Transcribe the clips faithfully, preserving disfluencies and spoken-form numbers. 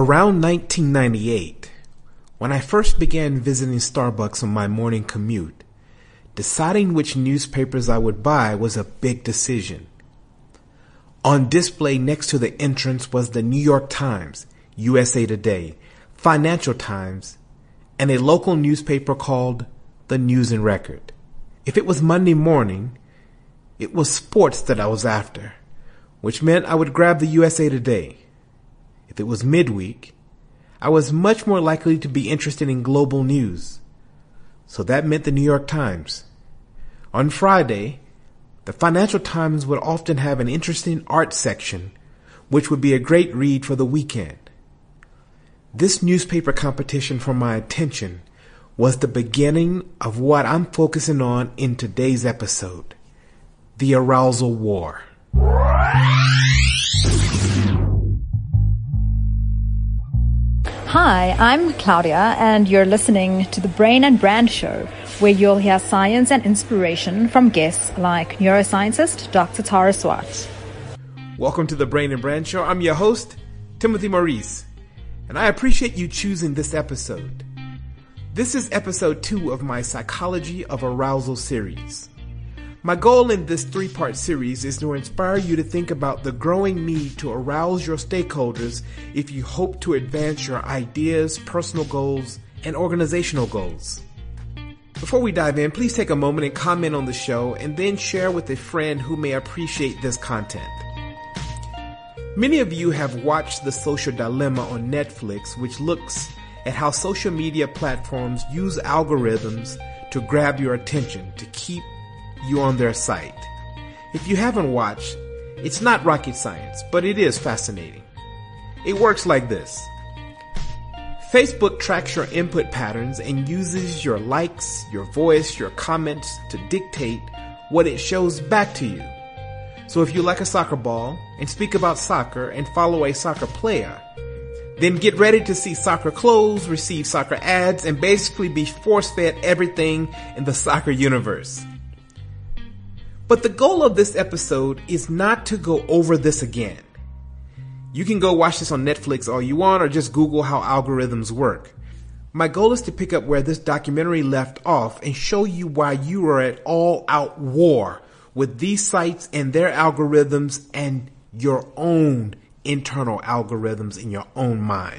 Around nineteen ninety-eight, when I first began visiting Starbucks on my morning commute, deciding which newspapers I would buy was a big decision. On display next to the entrance was the New York Times, U S A Today, Financial Times, and a local newspaper called The News and Record. If it was Monday morning, it was sports that I was after, which meant I would grab the U S A Today. If it was midweek, I was much more likely to be interested in global news, so that meant the New York Times. On Friday, the Financial Times would often have an interesting art section, which would be a great read for the weekend. This newspaper competition for my attention was the beginning of what I'm focusing on in today's episode, the arousal war. Hi, I'm Claudia, and you're listening to the Brain and Brand Show, where you'll hear science and inspiration from guests like neuroscientist Doctor Tara Swart. Welcome to the Brain and Brand Show. I'm your host, Timothy Maurice, and I appreciate you choosing this episode. This is episode two of my Psychology of Arousal series. My goal in this three-part series is to inspire you to think about the growing need to arouse your stakeholders if you hope to advance your ideas, personal goals, and organizational goals. Before we dive in, please take a moment and comment on the show and then share with a friend who may appreciate this content. Many of you have watched The Social Dilemma on Netflix, which looks at how social media platforms use algorithms to grab your attention, to keep you on their site. If you haven't watched, it's not rocket science, but it is fascinating. It works like this. Facebook tracks your input patterns and uses your likes, your voice, your comments to dictate what it shows back to you. So if you like a soccer ball and speak about soccer and follow a soccer player, then get ready to see soccer clothes, receive soccer ads, and basically be force-fed everything in the soccer universe. But the goal of this episode is not to go over this again. You can go watch this on Netflix all you want or just Google how algorithms work. My goal is to pick up where this documentary left off and show you why you are at all-out war with these sites and their algorithms and your own internal algorithms in your own mind.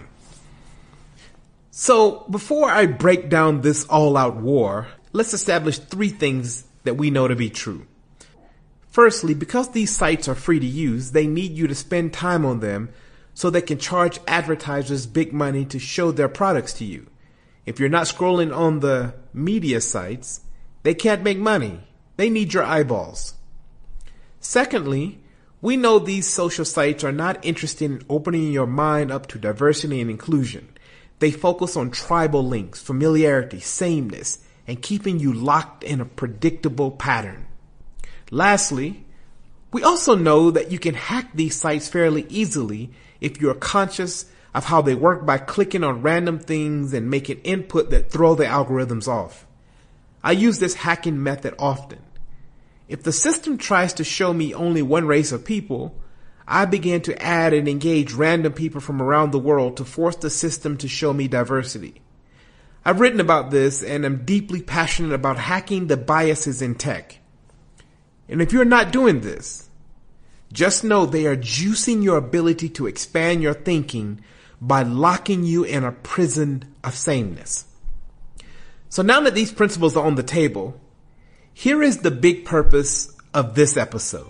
So before I break down this all-out war, let's establish three things that we know to be true. Firstly, because these sites are free to use, they need you to spend time on them so they can charge advertisers big money to show their products to you. If you're not scrolling on the media sites, they can't make money. They need your eyeballs. Secondly, we know these social sites are not interested in opening your mind up to diversity and inclusion. They focus on tribal links, familiarity, sameness, and keeping you locked in a predictable pattern. Lastly, we also know that you can hack these sites fairly easily if you're conscious of how they work by clicking on random things and making input that throw the algorithms off. I use this hacking method often. If the system tries to show me only one race of people, I begin to add and engage random people from around the world to force the system to show me diversity. I've written about this and am deeply passionate about hacking the biases in tech. And if you're not doing this, just know they are juicing your ability to expand your thinking by locking you in a prison of sameness. So now that these principles are on the table, here is the big purpose of this episode.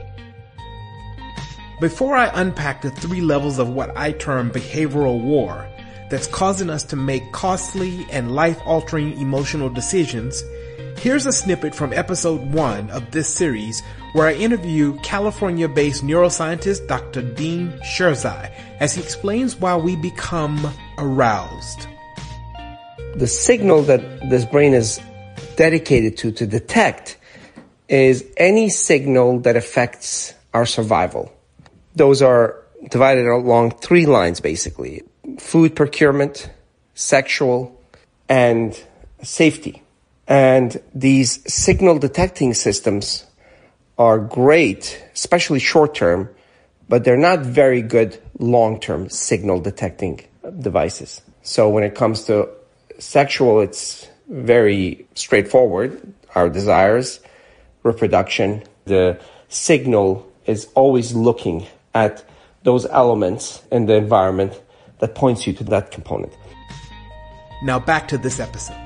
Before I unpack the three levels of what I term behavioral war that's causing us to make costly and life-altering emotional decisions, here's a snippet from episode one of this series where I interview California-based neuroscientist Doctor Dean Sherzai as he explains why we become aroused. The signal that this brain is dedicated to, to detect, is any signal that affects our survival. Those are divided along three lines, basically. Food procurement, sexual, and safety. And these signal detecting systems are great, especially short term, but they're not very good long-term signal detecting devices. So when it comes to sexual, it's very straightforward. Our desires, reproduction, the signal is always looking at those elements in the environment that points you to that component. Now back to this episode.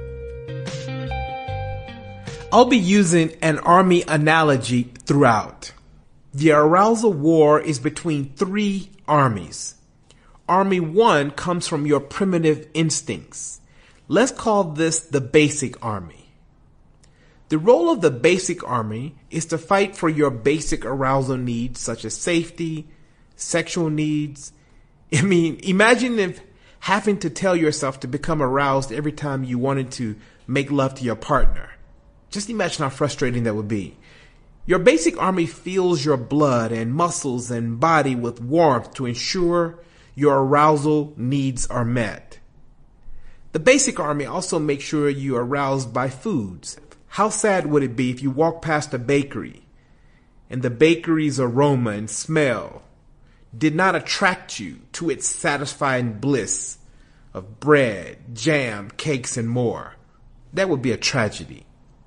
I'll be using an army analogy throughout. The arousal war is between three armies. Army one comes from your primitive instincts. Let's call this the basic army. The role of the basic army is to fight for your basic arousal needs such as safety, sexual needs. I mean, imagine if having to tell yourself to become aroused every time you wanted to make love to your partner. Just imagine how frustrating that would be. Your basic army fills your blood and muscles and body with warmth to ensure your arousal needs are met. The basic army also makes sure you are aroused by foods. How sad would it be if you walk past a bakery and the bakery's aroma and smell did not attract you to its satisfying bliss of bread, jam, cakes, and more? That would be a tragedy.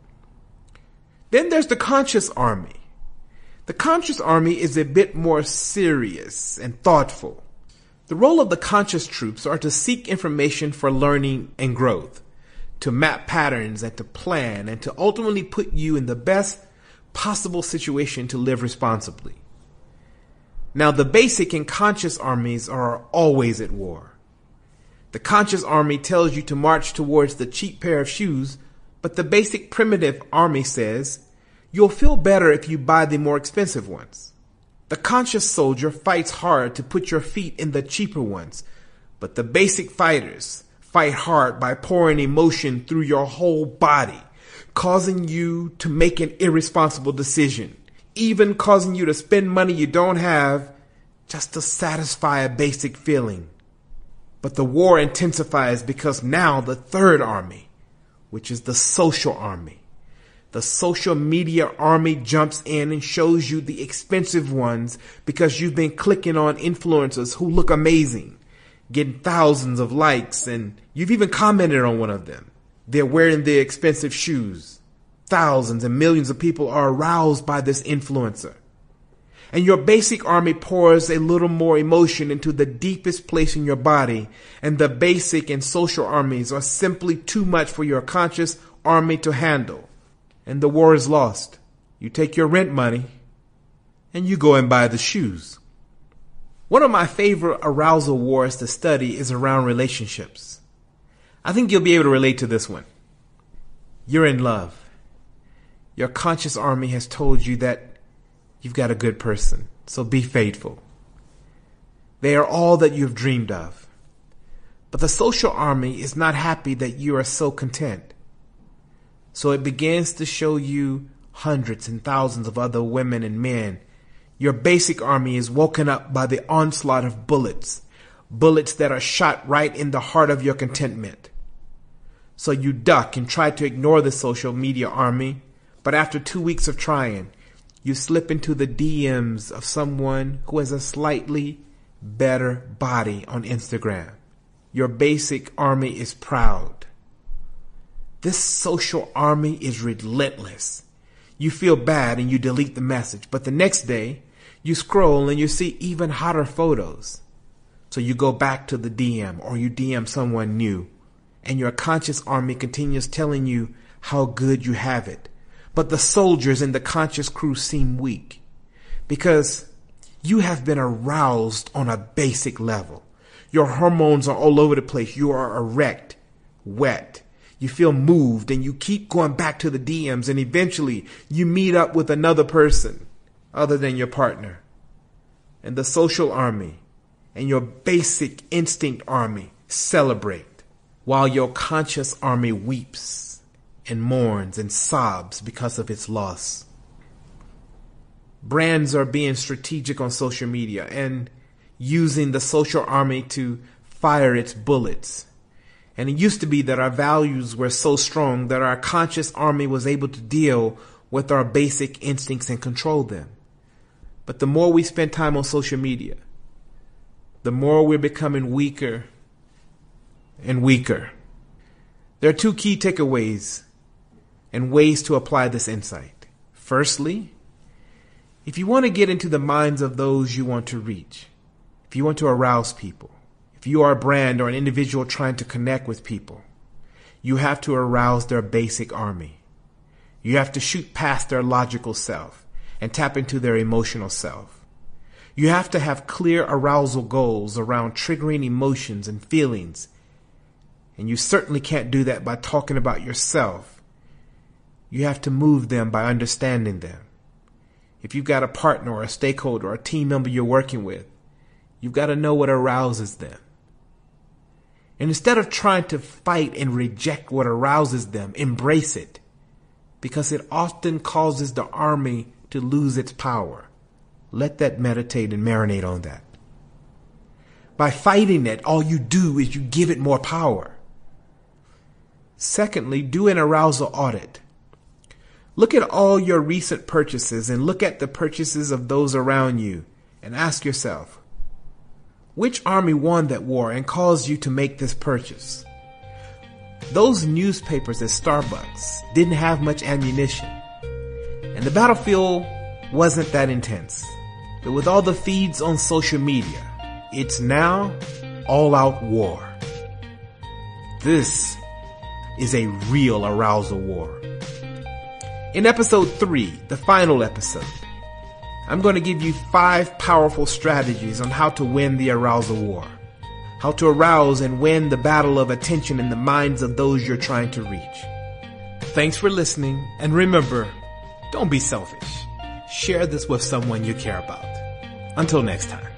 Then there's the conscious army. The conscious army is a bit more serious and thoughtful. The role of the conscious troops are to seek information for learning and growth, to map patterns and to plan and to ultimately put you in the best possible situation to live responsibly. Now, the basic and conscious armies are always at war. The conscious army tells you to march towards the cheap pair of shoes, but the basic primitive army says, you'll feel better if you buy the more expensive ones. The conscious soldier fights hard to put your feet in the cheaper ones, but the basic fighters fight hard by pouring emotion through your whole body, causing you to make an irresponsible decision, even causing you to spend money you don't have just to satisfy a basic feeling. But the war intensifies because now the third army, which is the social army, the social media army jumps in and shows you the expensive ones because you've been clicking on influencers who look amazing, getting thousands of likes, and you've even commented on one of them. They're wearing the expensive shoes. Thousands and millions of people are aroused by this influencer. And your basic army pours a little more emotion into the deepest place in your body, and the basic and social armies are simply too much for your conscious army to handle. And the war is lost. You take your rent money and you go and buy the shoes. One of my favorite arousal wars to study is around relationships. I think you'll be able to relate to this one. You're in love. Your conscious army has told you that you've got a good person, so be faithful. They are all that you've dreamed of. But the social army is not happy that you are so content. So it begins to show you hundreds and thousands of other women and men. Your basic army is woken up by the onslaught of bullets, bullets that are shot right in the heart of your contentment. So you duck and try to ignore the social media army, but after two weeks of trying, you slip into the D Ms of someone who has a slightly better body on Instagram. Your basic army is proud. This social army is relentless. You feel bad and you delete the message, but the next day you scroll and you see even hotter photos. So you go back to the D M or you D M someone new, and your conscious army continues telling you how good you have it. But the soldiers in the conscious crew seem weak because you have been aroused on a basic level. Your hormones are all over the place. You are erect, wet. You feel moved and you keep going back to the D Ms, and eventually you meet up with another person other than your partner. And the social army and your basic instinct army celebrate while your conscious army weeps and mourns and sobs because of its loss. Brands are being strategic on social media and using the social army to fire its bullets. And it used to be that our values were so strong that our conscious army was able to deal with our basic instincts and control them. But the more we spend time on social media, the more we're becoming weaker and weaker. There are two key takeaways and ways to apply this insight. Firstly, if you want to get into the minds of those you want to reach, if you want to arouse people, if you are a brand or an individual trying to connect with people, you have to arouse their basic army. You have to shoot past their logical self and tap into their emotional self. You have to have clear arousal goals around triggering emotions and feelings. And you certainly can't do that by talking about yourself. You have to move them by understanding them. If you've got a partner or a stakeholder or a team member you're working with, you've got to know what arouses them. And instead of trying to fight and reject what arouses them, embrace it, because it often causes the army to lose its power. Let that meditate and marinate on that. By fighting it, all you do is you give it more power. Secondly, do an arousal audit. Look at all your recent purchases and look at the purchases of those around you and ask yourself, which army won that war and caused you to make this purchase? Those newspapers at Starbucks didn't have much ammunition, and the battlefield wasn't that intense. But with all the feeds on social media, it's now all-out war. This is a real arousal war. In episode three, the final episode, I'm going to give you five powerful strategies on how to win the arousal war. How to arouse and win the battle of attention in the minds of those you're trying to reach. Thanks for listening, and remember, don't be selfish. Share this with someone you care about. Until next time.